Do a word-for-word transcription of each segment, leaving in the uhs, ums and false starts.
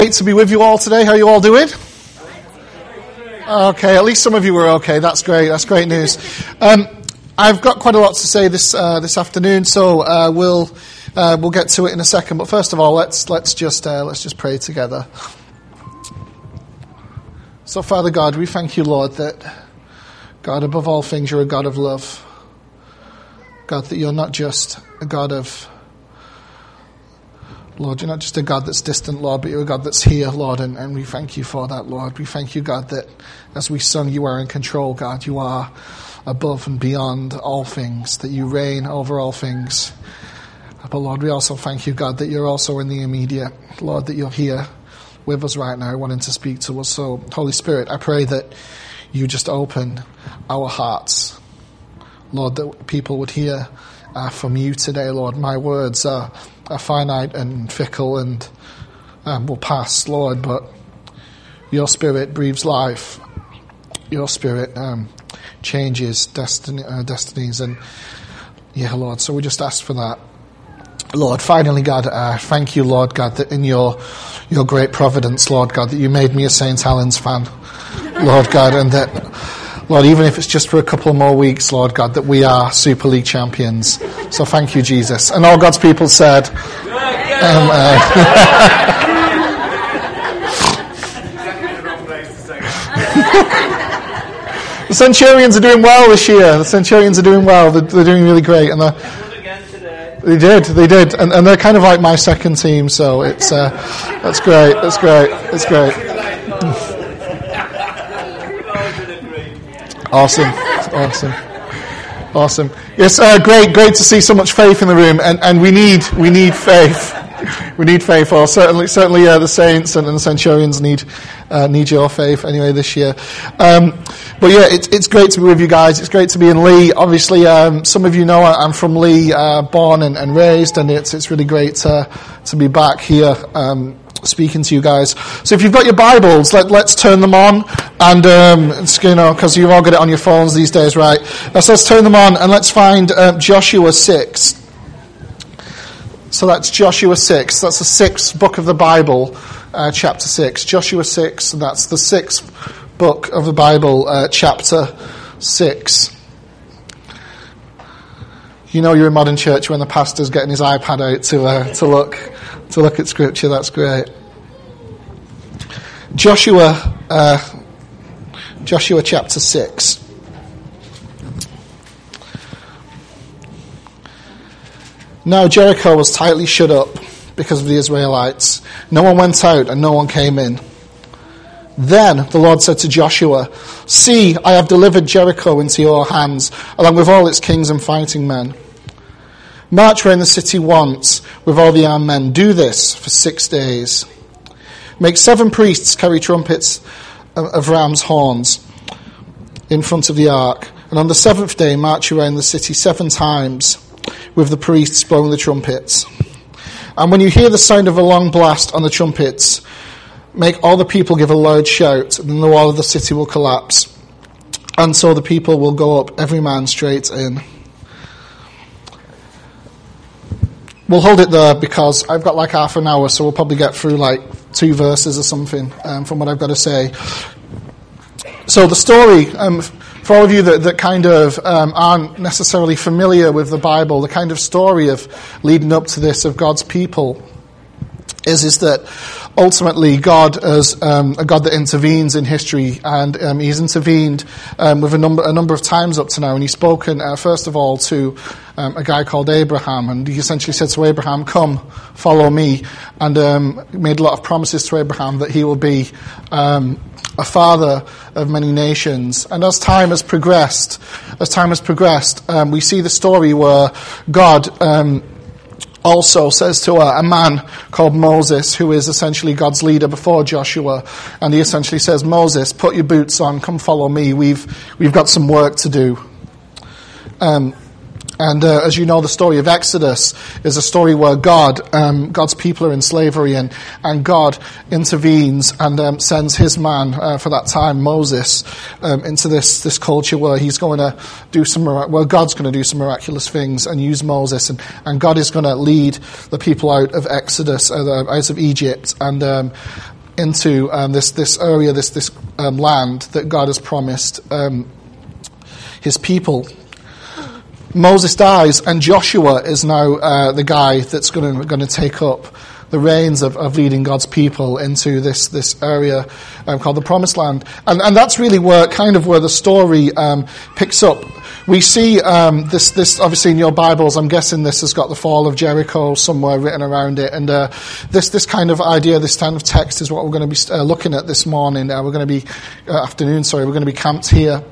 Great to be with you all today. How are you all doing? Okay, at least some of you were okay. That's great. That's great news. Um, I've got quite a lot to say this uh, this afternoon, so uh, we'll uh, we'll get to it in a second. But first of all, let's let's just uh, let's just pray together. So, Father God, we thank you, Lord, that God, above all things, you're a God of love. God, that you're not just a God of Lord, you're not just a God that's distant, Lord, but you're a God that's here, Lord, and, and we thank you for that, Lord. We thank you, God, that as we sung, you are in control, God. You are above and beyond all things, that you reign over all things. But, Lord, we also thank you, God, that you're also in the immediate, Lord, that you're here with us right now, wanting to speak to us. So, Holy Spirit, I pray that you just open our hearts, Lord, that people would hear uh, from you today, Lord. My words are are finite and fickle and um, will pass, Lord, but your Spirit breathes life. Your Spirit um, changes destiny, uh, destinies, and yeah, Lord, so we just ask for that. Lord, finally, God, uh, thank you, Lord, God, that in your your great providence, Lord, God, that you made me a Saint Helens fan, Lord, God, and that, Lord, even if it's just for a couple more weeks, Lord God, that we are Super League champions. So thank you, Jesus. And all God's people said, um, uh, the Centurions are doing well this year. The Centurions are doing well. They're, they're doing really great. And they did, they did. And, and they're kind of like my second team, so it's uh, that's great, that's great, that's great. Awesome, awesome, awesome. Yes, uh, great, great to see so much faith in the room, and, and we need we need faith. We need faith. Or certainly, certainly, uh, the saints and, and the Centurions need uh, need your faith anyway this year. Um, but yeah, it's it's great to be with you guys. It's great to be in Lee. Obviously, um, some of you know I'm from Lee, uh, born and, and raised, and it's it's really great to to be back here. Um, speaking to you guys. So if you've got your Bibles, let, let's turn them on, and um, it's, you know, because you've all got it on your phones these days, right? Uh, so let's turn them on, and let's find uh, Joshua six. So that's Joshua six. That's the sixth book of the Bible, uh, chapter six. Joshua six, and that's the sixth book of the Bible, uh, chapter six. You know you're in modern church when the pastor's getting his iPad out to uh, to look to look at scripture. That's great. Joshua, uh, Joshua chapter six. Now Jericho was tightly shut up because of the Israelites. No one went out and no one came in. Then the Lord said to Joshua, "See, I have delivered Jericho into your hands, along with all its kings and fighting men. March round the city once with all the armed men. Do this for six days. Make seven priests carry trumpets of ram's horns in front of the ark. And on the seventh day, march around the city seven times with the priests blowing the trumpets. And when you hear the sound of a long blast on the trumpets, make all the people give a loud shout, and then the wall of the city will collapse. And so the people will go up, every man straight in." We'll hold it there because I've got like half an hour, so we'll probably get through like two verses or something um, from what I've got to say. So the story, um, for all of you that, that kind of um, aren't necessarily familiar with the Bible, the kind of story of leading up to this of God's people is is that ultimately God is um, a God that intervenes in history, and um, He's intervened um, with a number a number of times up to now. And He's spoken uh, first of all to um, a guy called Abraham, and He essentially said to Abraham, "Come, follow me," and um, made a lot of promises to Abraham that he will be um, a father of many nations. And as time has progressed, as time has progressed, um, we see the story where God Um, also says to a, a man called Moses, who is essentially God's leader before Joshua, and he essentially says, "Moses, put your boots on, come follow me. We've we've got some work to do." Um, And uh, as you know, the story of Exodus is a story where God, um, God's people are in slavery, and, and God intervenes and um, sends his man, uh, for that time, Moses, um, into this, this culture where he's going to do some, well, God's going to do some miraculous things and use Moses, and, and God is going to lead the people out of Exodus, uh, out of Egypt, and um, into um, this, this area, this, this um, land that God has promised um, his people. Moses dies, and Joshua is now uh, the guy that's going to going to take up the reins of, of leading God's people into this this area um, called the Promised Land, and and that's really where kind of where the story um, picks up. We see um, this this obviously in your Bibles. I'm guessing this has got the fall of Jericho somewhere written around it, and uh, this this kind of idea, this kind of text, is what we're going to be uh, looking at this morning. Uh, we're going to be uh, afternoon. Sorry, we're going to be camped here.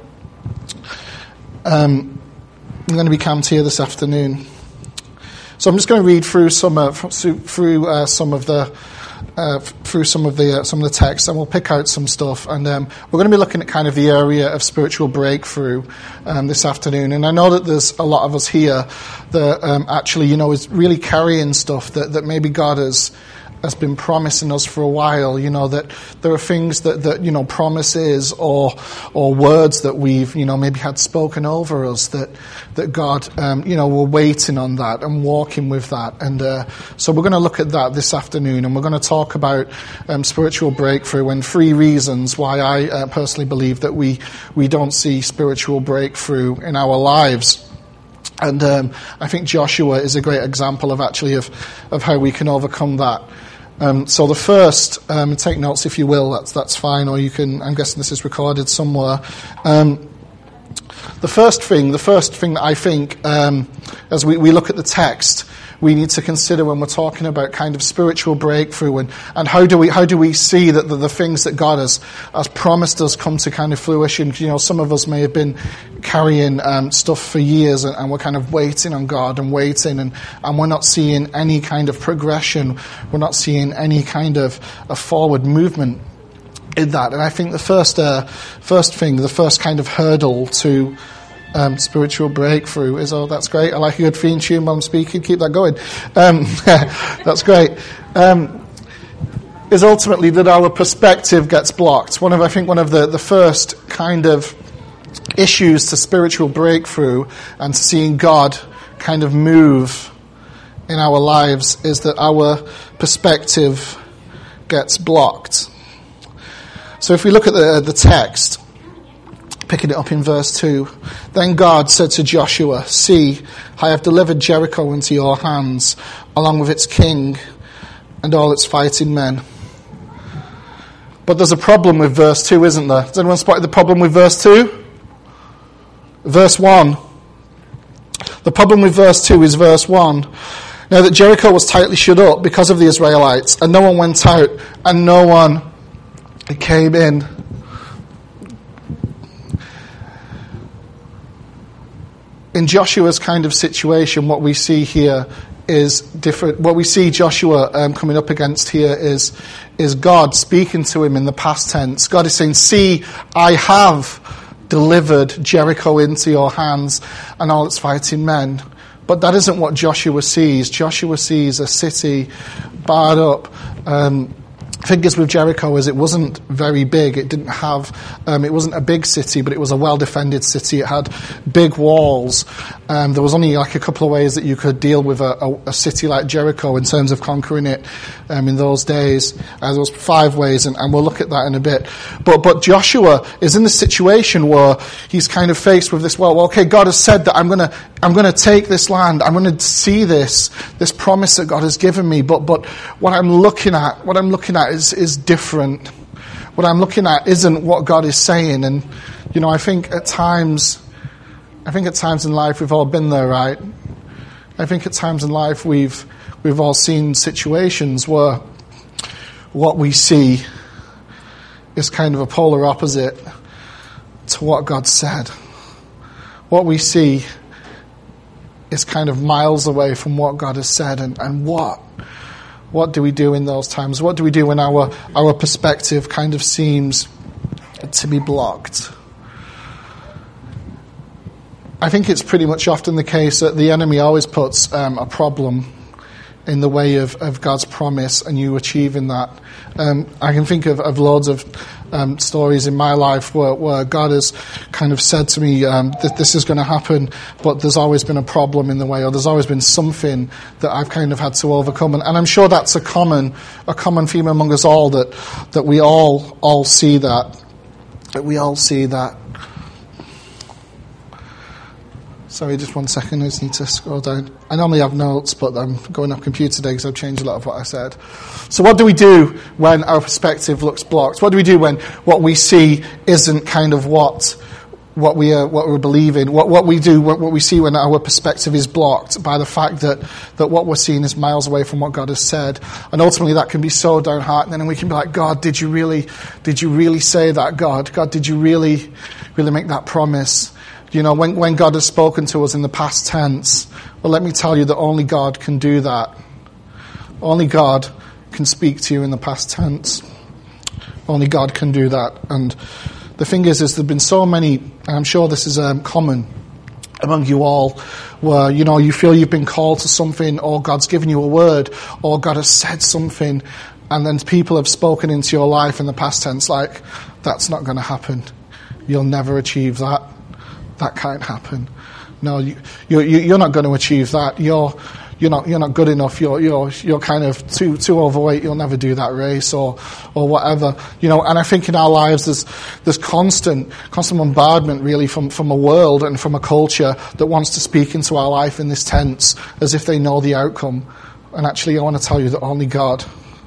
Um. I'm going to be camped here this afternoon. So I'm just going to read through some uh, through uh, some of the uh, through some of the uh, some of the text, and we'll pick out some stuff. And um, we're going to be looking at kind of the area of spiritual breakthrough um, this afternoon. And I know that there's a lot of us here that um, actually, you know, is really carrying stuff that, that maybe God has. has been promising us for a while, you know, that there are things that, that, you know, promises or or words that we've, you know, maybe had spoken over us that that God, um, you know, we're waiting on that and walking with that. And uh, so we're going to look at that this afternoon, and we're going to talk about um, spiritual breakthrough and three reasons why I uh, personally believe that we, we don't see spiritual breakthrough in our lives. And um, I think Joshua is a great example of actually of, of how we can overcome that. Um, so the first, um, take notes if you will, that's that's fine, or you can, I'm guessing this is recorded somewhere. Um, the first thing, the first thing that I think, um, as we, we look at the text, we need to consider when we're talking about kind of spiritual breakthrough, and, and how do we how do we see that the, the things that God has has promised us come to kind of fruition. You know, some of us may have been carrying um, stuff for years, and, and we're kind of waiting on God and waiting, and, and we're not seeing any kind of progression. We're not seeing any kind of a forward movement in that. And I think the first uh, first thing, the first kind of hurdle to Um, spiritual breakthrough is, oh, that's great. I like a good theme tune while I'm speaking. Keep that going. Um, that's great. Um, is ultimately that our perspective gets blocked. One of, I think, one of the, the first kind of issues to spiritual breakthrough and to seeing God kind of move in our lives is that our perspective gets blocked. So if we look at the the text, picking it up in verse two. Then God said to Joshua, "See, I have delivered Jericho into your hands, along with its king and all its fighting men." But there's a problem with verse two, isn't there? Has anyone spotted the problem with verse two? Verse one. The problem with verse two is verse one. Now that Jericho was tightly shut up because of the Israelites, and no one went out, and no one came in. In Joshua's kind of situation, what we see here is different. What we see Joshua um, coming up against here is is God speaking to him in the past tense. God is saying, "See, I have delivered Jericho into your hands and all its fighting men." But that isn't what Joshua sees. Joshua sees a city barred up. Um, thing is with Jericho is it wasn't very big. It didn't have, um, it wasn't a big city, but it was a well-defended city. It had big walls. Um, there was only like a couple of ways that you could deal with a, a, a city like Jericho in terms of conquering it um, in those days. Uh, there was five ways, and, and we'll look at that in a bit. But but Joshua is in this situation where he's kind of faced with this. Well, okay, God has said that I'm gonna I'm gonna take this land. I'm gonna see this this promise that God has given me. But but what I'm looking at, what I'm looking at is is different. What I'm looking at isn't what God is saying. And you know, I think at times, I think at times in life we've all been there, right? I think at times in life we've we've all seen situations where what we see is kind of a polar opposite to what God said. What we see is kind of miles away from what God has said. And, and what what do we do in those times? What do we do when our our perspective kind of seems to be blocked? I think it's pretty much often the case that the enemy always puts um, a problem in the way of, of God's promise and you achieving that. Um, I can think of, of loads of um, stories in my life where, where God has kind of said to me um, that this is going to happen, but there's always been a problem in the way, or there's always been something that I've kind of had to overcome. And, and I'm sure that's a common a common theme among us all, that that we all all see that, that we all see that. Sorry, just one second. I just need to scroll down. I normally have notes, but I'm going off computer today because I've changed a lot of what I said. So what do we do when our perspective looks blocked? What do we do when what we see isn't kind of what what we are, what we're believing? What what we do, what, what we see when our perspective is blocked by the fact that, that what we're seeing is miles away from what God has said. And ultimately that can be so downheartening, and we can be like, God, did you really, did you really say that, God? God, did you really, really make that promise? You know, when, when God has spoken to us in the past tense, well, let me tell you that only God can do that. Only God can speak to you in the past tense. Only God can do that. And the thing is, is there have been so many, and I'm sure this is um, common among you all, where, you know, you feel you've been called to something, or God's given you a word, or God has said something, and then people have spoken into your life in the past tense like, that's not going to happen. You'll never achieve that. That can't happen. No, you, you, you're not going to achieve that. You're, you're not, you're not good enough. You're, you're, you're kind of too, too overweight. You'll never do that race, or, or whatever. You know, and I think in our lives there's, there's constant, constant bombardment really from, from a world and from a culture that wants to speak into our life in this tense as if they know the outcome. And actually, I want to tell you that only God,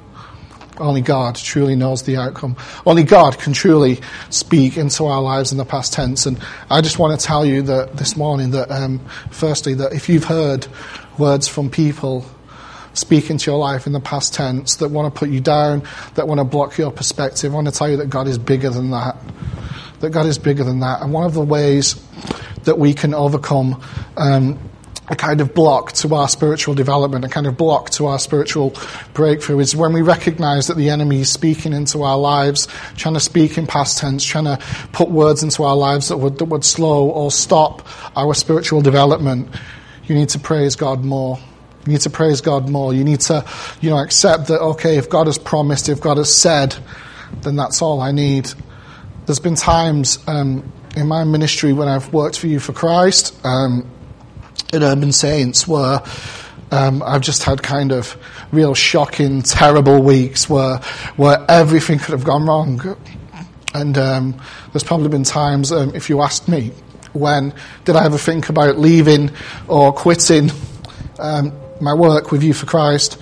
Only God truly knows the outcome. Only God can truly speak into our lives in the past tense. And I just want to tell you that this morning that, um, firstly, that if you've heard words from people speak into your life in the past tense that want to put you down, that want to block your perspective, I want to tell you that God is bigger than that. That God is bigger than that. And one of the ways that we can overcome um a kind of block to our spiritual development, a kind of block to our spiritual breakthrough, is when we recognise that the enemy is speaking into our lives, trying to speak in past tense, trying to put words into our lives that would, that would slow or stop our spiritual development. You need to praise God more. You need to praise God more. You need to, you know, accept that, okay, if God has promised, if God has said, then that's all I need. There's been times um, in my ministry when I've worked for You for Christ, um, in Urban Saints, where um, I've just had kind of real shocking, terrible weeks where where everything could have gone wrong. And um, there's probably been times, um, if you asked me, when did I ever think about leaving or quitting um, my work with You for Christ,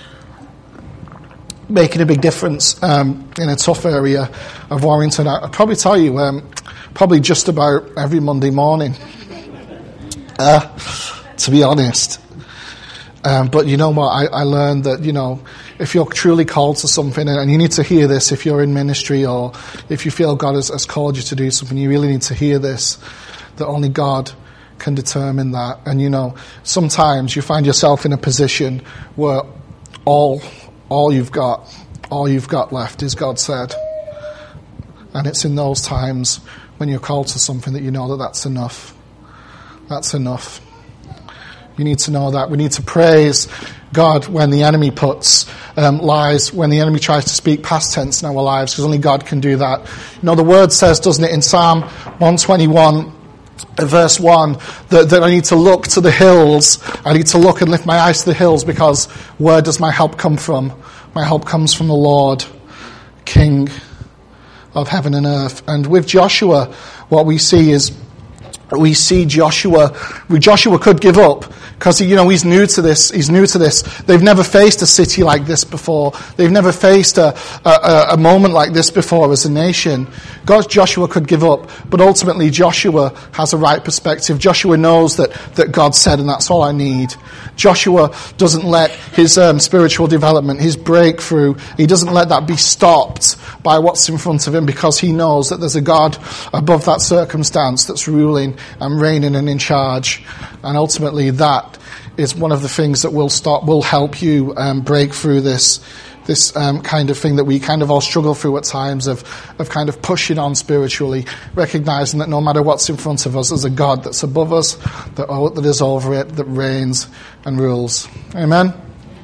making a big difference um, in a tough area of Warrington? I'd probably tell you, um, probably just about every Monday morning. Uh, to be honest. Um, but you know what, I, I learned that, you know, if you're truly called to something, and you need to hear this if you're in ministry, or if you feel God has, has called you to do something, you really need to hear this, that only God can determine that. And, you know, sometimes you find yourself in a position where all, all you've got, all you've got left is God said. And it's in those times when you're called to something that you know that that's enough. That's enough. You need to know that. We need to praise God when the enemy puts um, lies, when the enemy tries to speak past tense in our lives, because only God can do that. You know, the word says, doesn't it, in Psalm one twenty-one, verse one, that, that I need to look to the hills. I need to look and lift my eyes to the hills, because where does my help come from? My help comes from the Lord, King of heaven and earth. And with Joshua, what we see is, we see Joshua, Joshua could give up, because, you know, he's new to this, he's new to this. They've never faced a city like this before. They've never faced a, a, a moment like this before as a nation. God, Joshua could give up, but ultimately Joshua has a right perspective. Joshua knows that, that God said, and that's all I need. Joshua doesn't let his um, spiritual development, his breakthrough, he doesn't let that be stopped by what's in front of him, because he knows that there's a God above that circumstance that's ruling and reigning and in charge. And ultimately that is one of the things that will stop, will help you um, break through this this um, kind of thing that we kind of all struggle through at times of, of kind of pushing on spiritually, recognizing that no matter what's in front of us, there's a God that's above us, that, that is over it, that reigns and rules. Amen?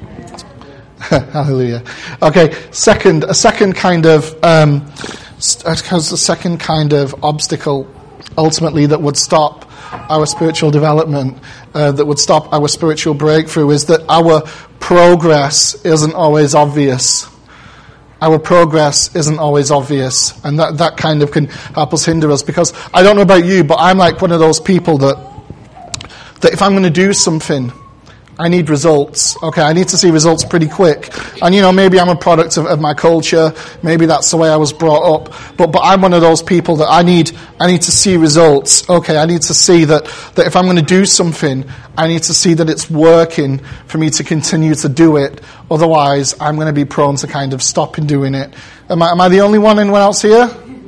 Hallelujah. Okay, second, a second kind of, um, because the second kind of obstacle ultimately that would stop our spiritual development, uh, that would stop our spiritual breakthrough, is that our progress isn't always obvious. Our progress isn't always obvious, and that, that kind of can help us hinder us, because I don't know about you, but I'm like one of those people that that if I'm going to do something, I need results. Okay, I need to see results pretty quick. And, you know, maybe I'm a product of, of my culture. Maybe that's the way I was brought up. But but I'm one of those people that I need I need to see results. Okay, I need to see that, that if I'm going to do something, I need to see that it's working for me to continue to do it. Otherwise, I'm going to be prone to kind of stopping doing it. Am I, am I the only one? Anyone else here?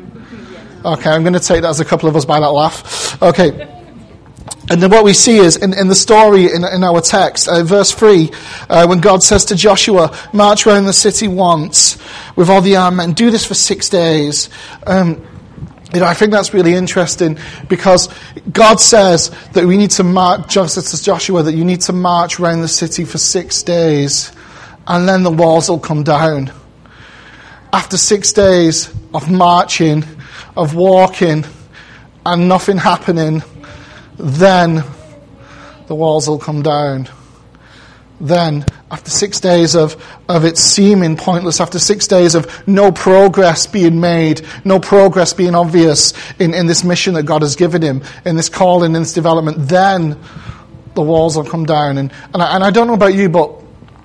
Okay, I'm going to take that as a couple of us by that laugh. Okay. And then what we see is, in, in the story in, in our text, uh, verse three, uh, when God says to Joshua, march around the city once with all the armed men, do this for six days. Um, you know, I think that's really interesting, because God says that we need to march, just as Joshua, that you need to march around the city for six days, and then the walls will come down. After six days of marching, of walking, and nothing happening, then the walls will come down. Then, after six days of, of it seeming pointless, after six days of no progress being made, no progress being obvious in, in this mission that God has given him, in this calling, in this development, then the walls will come down. And, and, I, and I don't know about you, but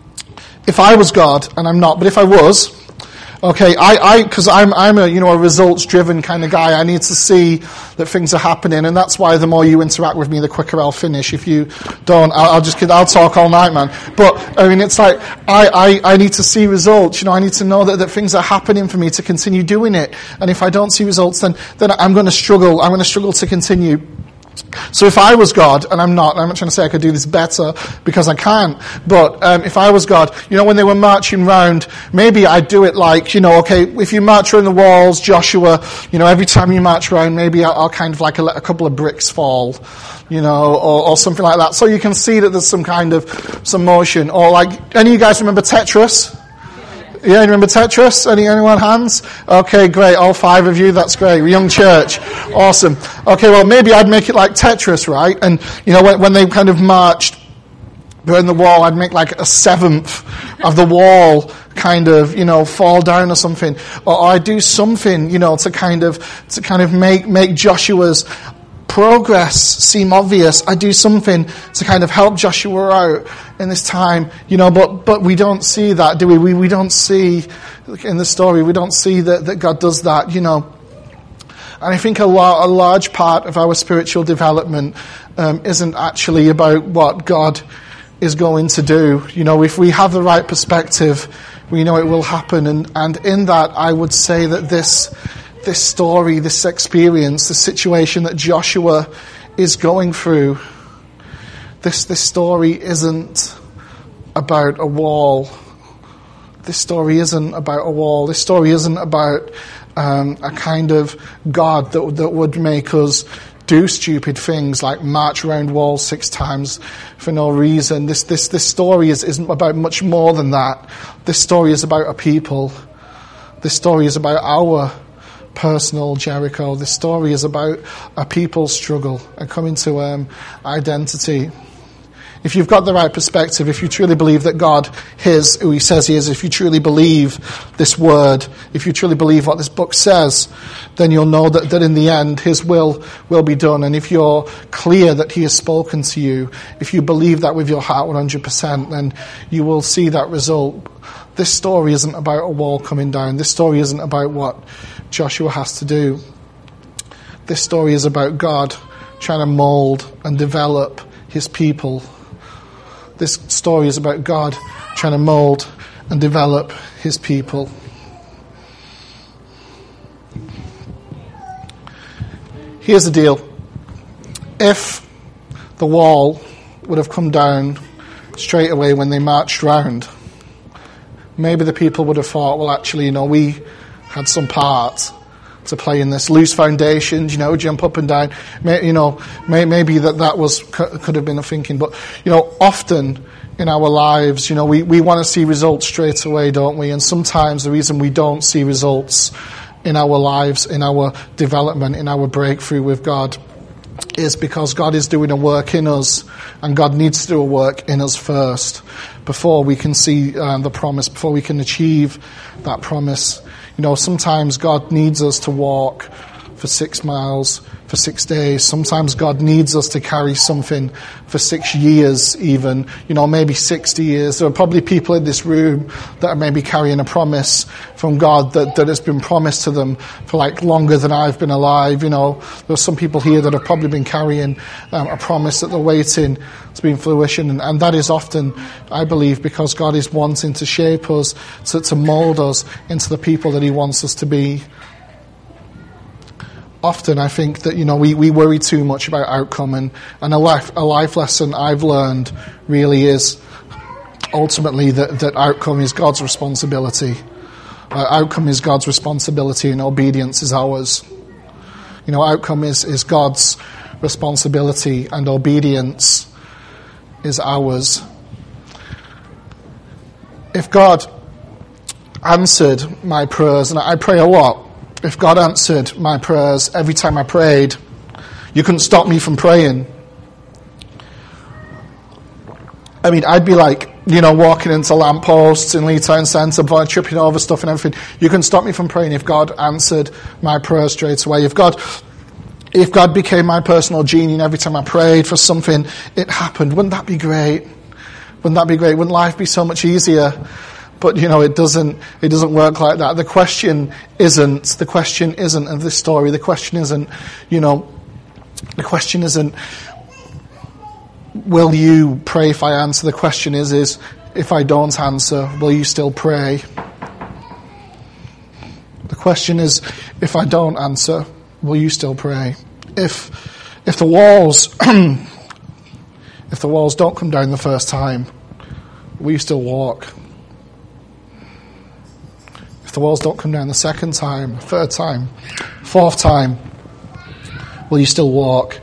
if I was God, and I'm not, but if I was, okay, I, I, because I'm, I'm a, you know, a results-driven kind of guy. I need to see that things are happening, and that's why the more you interact with me, the quicker I'll finish. If you don't, I'll, I'll just, I'll talk all night, man. But I mean, it's like I, I, I need to see results. You know, I need to know that, that things are happening for me to continue doing it. And if I don't see results, then then I'm going to struggle. I'm going to struggle to continue. So if I was God, and I'm not, I'm not trying to say I could do this better, because I can't, but um, if I was God, you know, when they were marching round, maybe I'd do it like, you know, okay, if you march around the walls, Joshua, you know, every time you march around, maybe I'll, I'll kind of like let a couple of bricks fall, you know, or, or something like that, so you can see that there's some kind of, some motion. Or like, any of you guys remember Tetris? Yeah, you remember Tetris? Any, anyone hands? Okay, great. All five of you. That's great. Young church. Awesome. Okay, well, maybe I'd make it like Tetris, right? And, you know, when, when they kind of marched around the wall, I'd make like a seventh of the wall kind of, you know, fall down or something. Or, or I'd do something, you know, to kind of, to kind of make, make Joshua's progress seem obvious. I do something to kind of help Joshua out in this time, you know, but but we don't see that, do we? We we don't see in the story, we don't see that, that God does that, you know. And I think a, la- a large part of our spiritual development um, isn't actually about what God is going to do. You know, if we have the right perspective, we know it will happen. And, and in that, I would say that this this story, this experience, the situation that Joshua is going through, this this story isn't about a wall. This story isn't about a wall. This story isn't about um, a kind of God that that would make us do stupid things like march around walls six times for no reason. This this this story is isn't about much more than that. This story is about a people. This story is about our personal Jericho. This story is about a people's struggle and coming to um, identity. If you've got the right perspective, if you truly believe that God is who he says he is, if you truly believe this word, if you truly believe what this book says, then you'll know that, that in the end his will will be done. And if you're clear that he has spoken to you, if you believe that with your heart one hundred percent, then you will see that result. This story isn't about a wall coming down. This story isn't about what Joshua has to do. This story is about God trying to mold and develop his people. This story is about God trying to mold and develop his people. Here's the deal. If the wall would have come down straight away when they marched round, maybe the people would have thought, well, actually, you know, we had some part to play in this. Loose foundations, you know, jump up and down. May, you know, may, maybe that that was could have been a thinking. But, you know, often in our lives, you know, we, we want to see results straight away, don't we? And sometimes the reason we don't see results in our lives, in our development, in our breakthrough with God, is because God is doing a work in us, and God needs to do a work in us first before we can see um, the promise, before we can achieve that promise. You know, sometimes God needs us to walk for six miles, for six days. Sometimes God needs us to carry something for six years even, you know, maybe sixty years. There are probably people in this room that are maybe carrying a promise from God that, that has been promised to them for like longer than I've been alive. You know, there's some people here that have probably been carrying um, a promise that they're waiting to be in fruition. And, and that is often, I believe, because God is wanting to shape us, to, to mold us into the people that he wants us to be. Often I think that, you know, we, we worry too much about outcome, and, and a life a life lesson I've learned really is ultimately that, that outcome is God's responsibility. Uh, outcome is God's responsibility and obedience is ours. You know, outcome is, is God's responsibility and obedience is ours. If God answered my prayers, and I pray a lot, if God answered my prayers every time I prayed, you couldn't stop me from praying. I mean, I'd be like, you know, walking into lampposts in Lee Town Centre, tripping over stuff and everything. You couldn't stop me from praying if God answered my prayers straight away. If God, if God became my personal genie and every time I prayed for something, it happened. Wouldn't that be great? Wouldn't that be great? Wouldn't life be so much easier? But, you know, it doesn't it doesn't work like that. The question isn't, the question isn't of this story. The question isn't, you know, the question isn't, will you pray if I answer? The question is, is if I don't answer, will you still pray? The question is, if I don't answer, will you still pray? If if the walls if the walls don't come down the first time, will you still walk? If the walls don't come down the second time, third time, fourth time, will you still walk?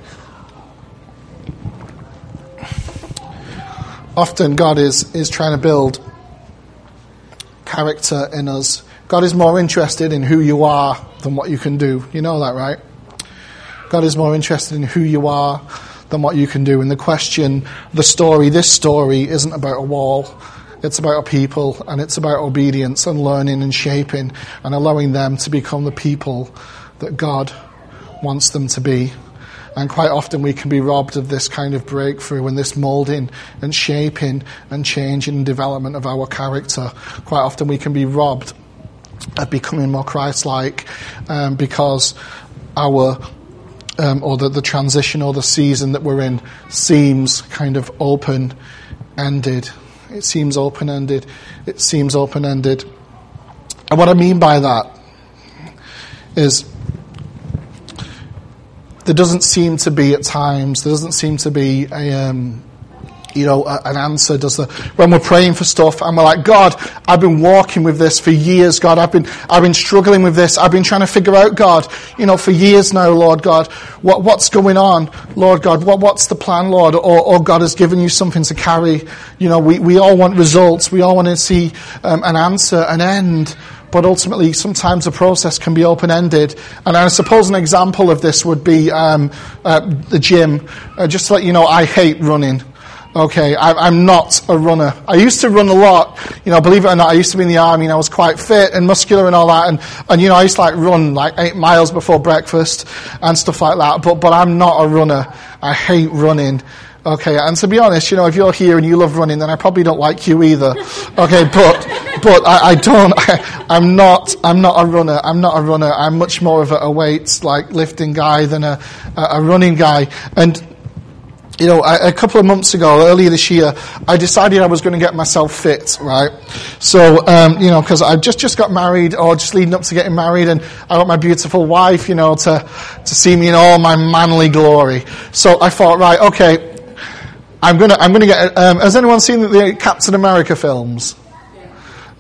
Often God is, is trying to build character in us. God is more interested in who you are than what you can do. You know that, right? God is more interested in who you are than what you can do. And the question, the story, this story isn't about a wall. It's about a people, and it's about obedience and learning and shaping and allowing them to become the people that God wants them to be. And quite often we can be robbed of this kind of breakthrough and this moulding and shaping and changing and development of our character. Quite often we can be robbed of becoming more Christ-like um, because our um, or the, the transition or the season that we're in seems kind of open-ended. It seems open-ended. It seems open-ended. And what I mean by that is there doesn't seem to be at times, there doesn't seem to be a, um, you know, a, an answer. Does the, when we're praying for stuff and we're like, God, I've been walking with this for years, God. I've been, I've been struggling with this. I've been trying to figure out, God, you know, for years now, Lord God, what, what's going on, Lord God? What, what's the plan, Lord? Or, or God has given you something to carry. You know, we, we all want results. We all want to see um, an answer, an end. But ultimately, sometimes the process can be open-ended. And I suppose an example of this would be um, uh, the gym. Uh, just to let you know, I hate running. Okay, I, I'm not a runner. I used to run a lot. You know, believe it or not, I used to be in the army and I was quite fit and muscular and all that. And, and you know, I used to like run like eight miles before breakfast and stuff like that. But, but I'm not a runner. I hate running. Okay, and to be honest, you know, if you're here and you love running, then I probably don't like you either. Okay, but but I, I don't. I, I'm not. I'm not a runner. I'm not a runner. I'm much more of a, a weights like lifting guy than a a, a running guy. And you know, a, a couple of months ago, earlier this year, I decided I was going to get myself fit, right? So, um, you know, because I just just got married, or just leading up to getting married, and I got my beautiful wife, you know, to to see me in all my manly glory. So I thought, right, okay. I'm gonna, I'm gonna get. Um, has anyone seen the Captain America films? Yeah.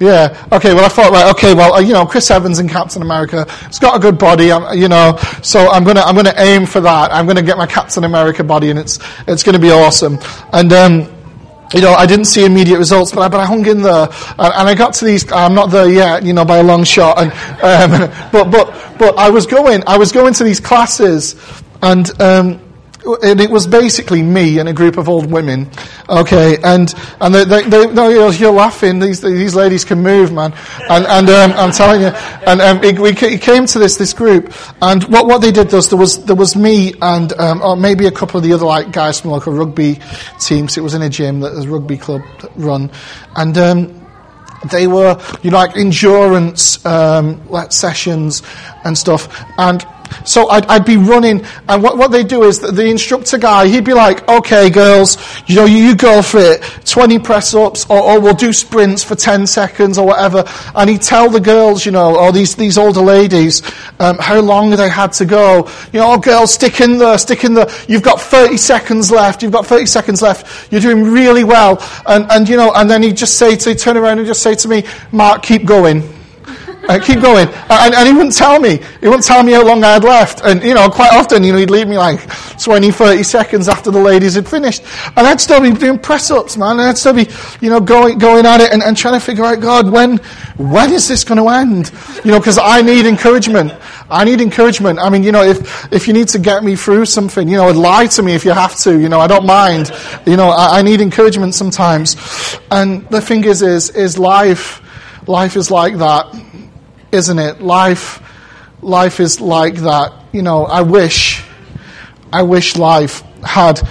Yeah. Okay. Well, I thought, right. Okay. Well, uh, you know, Chris Evans in Captain America. He's got a good body. I'm, you know, so I'm gonna I'm gonna aim for that. I'm gonna get my Captain America body, and it's it's gonna be awesome. And um, you know, I didn't see immediate results, but I, but I hung in there, and, and I got to these. I'm not there yet, you know, by a long shot. And um, but but but I was going. I was going to these classes, and. Um, And it was basically me and a group of old women, okay, and and they, they, they no, you're, you're laughing. These these ladies can move, man, and and um, I'm telling you, and um, it, we came to this this group, and what what they did was there was there was me and um, or maybe a couple of the other like guys from local rugby teams. It was in a gym that the rugby club run, and. Um, They were, you know, like endurance um, like sessions and stuff, and so I'd, I'd be running, and what, what they do is that the instructor guy, he'd be like, "Okay, girls, you know, you, you go for it, twenty press ups, or, or we'll do sprints for ten seconds or whatever," and he'd tell the girls, you know, or these these older ladies, um, how long they had to go. You know, "Oh, girls, stick in there, stick in there. You've got thirty seconds left. You've got thirty seconds left. You're doing really well." And and you know, and then he'd just say to he'd turn around and just say to me, "Mark, keep going." Uh, keep going. And, and he wouldn't tell me. He wouldn't tell me how long I had left. And, you know, quite often, you know, he'd leave me like twenty, thirty seconds after the ladies had finished. And I'd still be doing press-ups, man. And I'd still be, you know, going going at it and, and trying to figure out, God, when when is this going to end? You know, because I need encouragement. I need encouragement. I mean, you know, if if you need to get me through something, you know, lie to me if you have to. You know, I don't mind. You know, I, I need encouragement sometimes. And the thing is, is, is life, life is like that. Isn't it? Life, life is like that. You know, I wish, I wish life had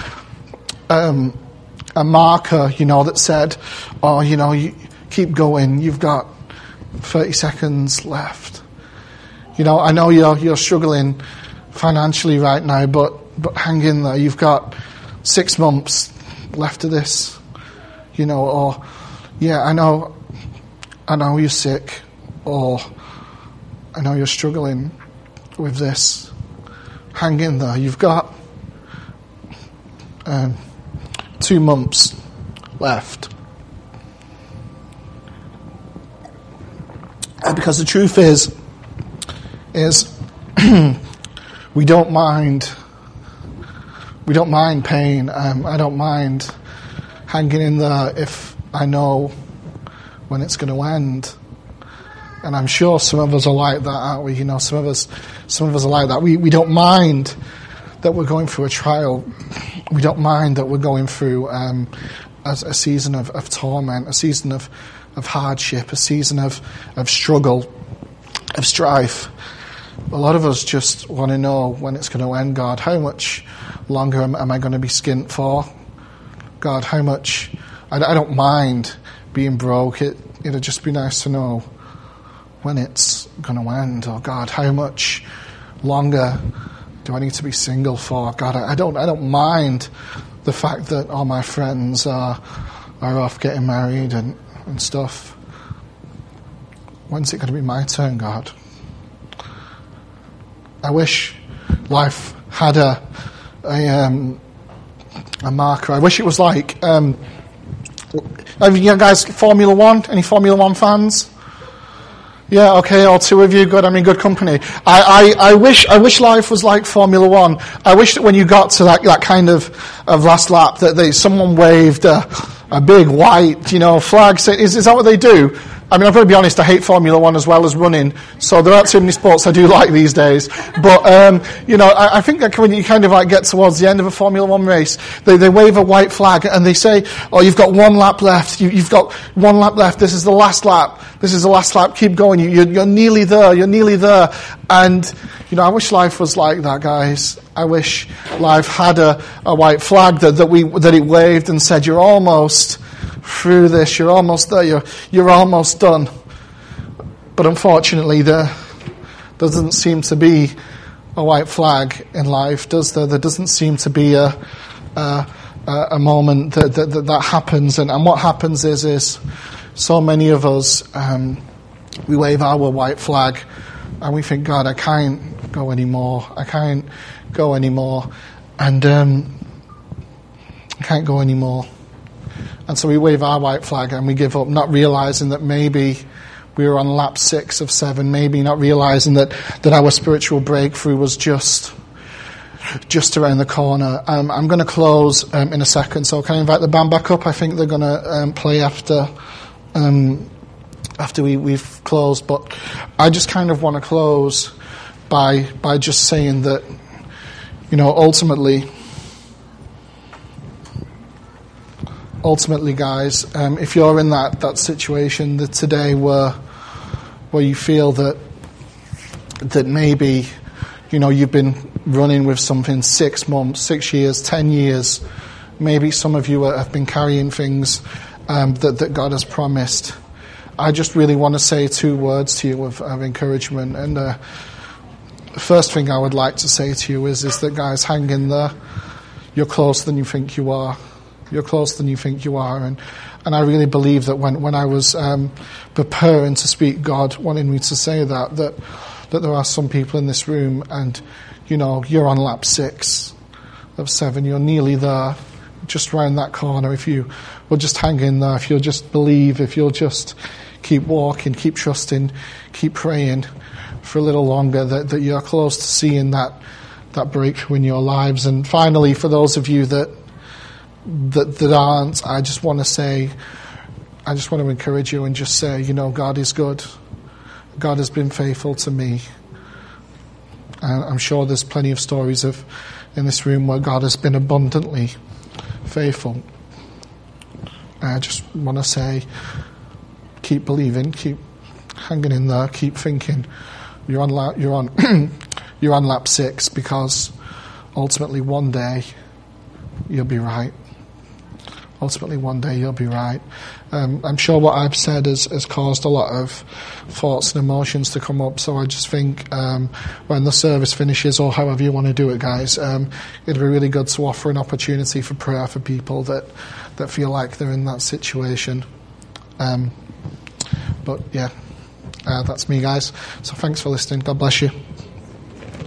um, a marker, you know, that said, "Oh, you know, you keep going. You've got thirty seconds left." You know, I know you're you're struggling financially right now, but but hang in there. You've got six months left of this. You know, or yeah, I know, I know you're sick, or I know you're struggling with this. Hang in there. You've got um, two months left. And because the truth is, is we don't mind. We don't mind pain. Um, I don't mind hanging in there if I know when it's going to end. And I'm sure some of us are like that, aren't we? You know, some of us, some of us are like that. We we don't mind that we're going through a trial. We don't mind that we're going through um, a, a season of, of torment, a season of, of hardship, a season of, of struggle, of strife. A lot of us just want to know when it's going to end. God, how much longer am, am I going to be skint for? God, how much? I, I don't mind being broke. It it'd just be nice to know when it's going to end. Oh God, how much longer do I need to be single for? God, I, I don't, I don't mind the fact that all my friends are are off getting married and, and stuff. When's it going to be my turn, God? I wish life had a a, um, a marker. I wish it was like, um, you know, guys, Formula One. Any Formula One fans? Yeah, okay, all two of you, good. I'm in good company. I, I, I wish, I wish life was like Formula One. I wish that when you got to that, that kind of, of last lap, that they, someone waved a, a big white, you know, flag. Say, is, is that what they do? I mean, I've got to be honest, I hate Formula One as well as running, so there aren't too many sports I do like these days. But, um, you know, I, I think that when you kind of like get towards the end of a Formula One race, they, they wave a white flag and they say, "Oh, you've got one lap left, you, you've got one lap left, this is the last lap, this is the last lap, keep going, you, you're, you're nearly there, you're nearly there." And, you know, I wish life was like that, guys. I wish life had a, a white flag that, that we, that it waved and said, "You're almost through this, you're almost there, you're, you're almost done." But unfortunately, there doesn't seem to be a white flag in life, does there? There doesn't seem to be a a, a moment that that, that, that happens. And, and what happens is, is so many of us, um, we wave our white flag and we think, "God, I can't go anymore. I can't go anymore. And um, I can't go anymore." And so we wave our white flag and we give up, not realizing that maybe we were on lap six of seven, maybe not realizing that, that our spiritual breakthrough was just just around the corner. Um, I'm going to close um, in a second, so can I invite the band back up? I think they're going to um, play after um, after we, we've closed. But I just kind of want to close by by just saying that, you know, ultimately, ultimately, guys, um, if you're in that, that situation that today where where you feel that that maybe, you know, you've been running with something six months, six years, ten years, maybe some of you have been carrying things um, that, that God has promised. I just really want to say two words to you of, of encouragement. And uh, the first thing I would like to say to you is, is that, guys, hang in there. You're closer than you think you are. You're closer than you think you are. And and I really believe that when, when I was um, preparing to speak, God wanted me to say that, that that there are some people in this room and, you know, you're on lap six of seven. You're nearly there, just round that corner. If you will just hang in there, if you'll just believe, if you'll just keep walking, keep trusting, keep praying for a little longer, that, that you're close to seeing that that breakthrough in your lives. And finally, for those of you that that that aren't, I just want to say, I just want to encourage you and just say, you know, God is good. God has been faithful to me. And I'm sure there's plenty of stories of in this room where God has been abundantly faithful. I just want to say, keep believing, keep hanging in there, keep thinking. You're on lap, you're on you're on lap six, because ultimately one day you'll be right. Ultimately, one day you'll be right. Um, I'm sure what I've said has, has caused a lot of thoughts and emotions to come up. So I just think um, when the service finishes, or however you want to do it, guys, um, it'd be really good to offer an opportunity for prayer for people that, that feel like they're in that situation. Um, but yeah, uh, that's me, guys. So thanks for listening. God bless you.